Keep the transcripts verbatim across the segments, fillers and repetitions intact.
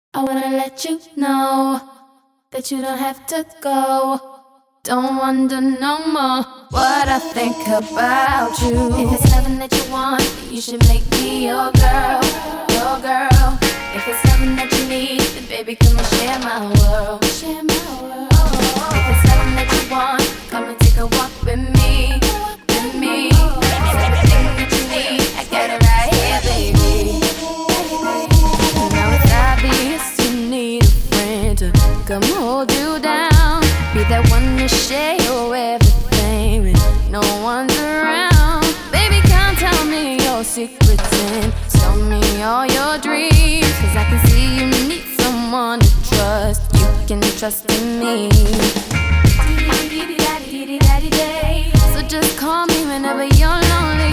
I wanna let you know that you don't have to go. Don't wonder no more what I think about you. If it's something that you want, then you should make me your girl, your girl. If it's something that you need, then baby, come and share my world, share my world. If it's something that you want, come and take a walk with me, with me. If it's everything that you need, I got it right here, baby. Now it's obvious you need a friend to come hold you down. Be that one to share your everything when no one's around. Baby, come tell me your secrets and tell me all your dreams. Cause I can see you need someone to trust. You can trust in me. So just call me whenever you're lonely.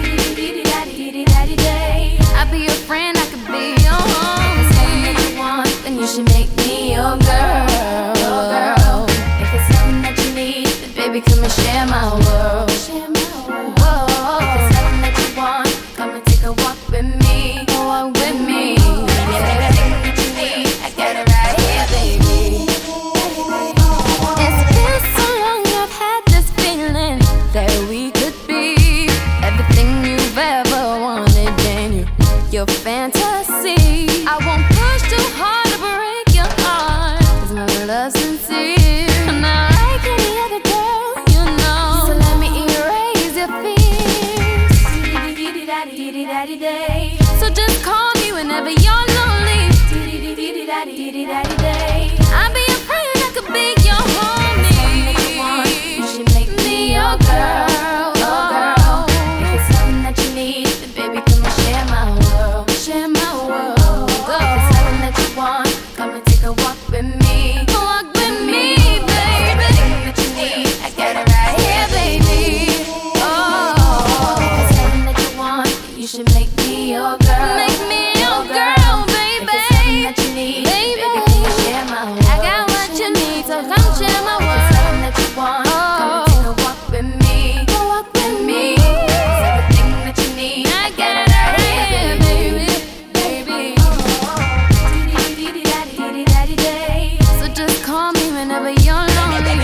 I'll be your friend, I could be your homie. If it's something that you want, then you should make me your girl, your girl. If it's something that you need, then baby, come and share my world, share my world. Whoa. If it's something that you want, come and take a walk with me, walk with me. If it's everything that you need, I got it right here, baby. It's been so long, I've had this feeling that we could be everything you've ever wanted and you, your fantasy. I won't push too hard to break your heart, cause my love's sincere. I'm not like any other girl, you know. So let me erase your fears. So just call me whenever you're lonely. I'll be your friend, I could be your homie. If it's something that you want, you should make me your girl, your girl. If it's something that you need, then baby, come and share my world, share my world. If it's something that you want, come and take a walk with me, walk with me, baby. Everything that you need, I got it right here, baby. Oh, if it's something that you want, then you should make me your girl, make me your girl, baby. If it's something that you need, baby, come and share my world. I got what you need, so come share my world. If it's something that you want, come and take a walk with me, walk with me. It's everything that you need, I got it right here, baby, baby. So just call me whenever you're lonely.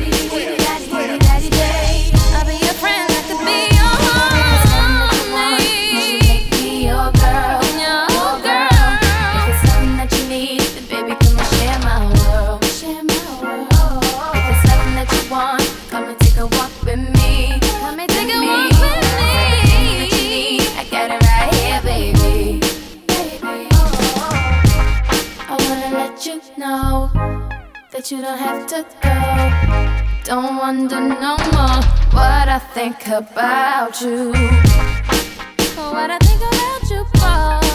I'll be your friend, I could be your homie. You should make me your girl, your girl. If it's something that you need, then baby, come and share my world, share my world. If it's something that you want, come and take a walk with me, come and take a walk with me. Everything that you need, I got it right here, baby, baby. I wanna let you know that you don't have to go. Don't wonder no more what I think about you, what I think about you, boy.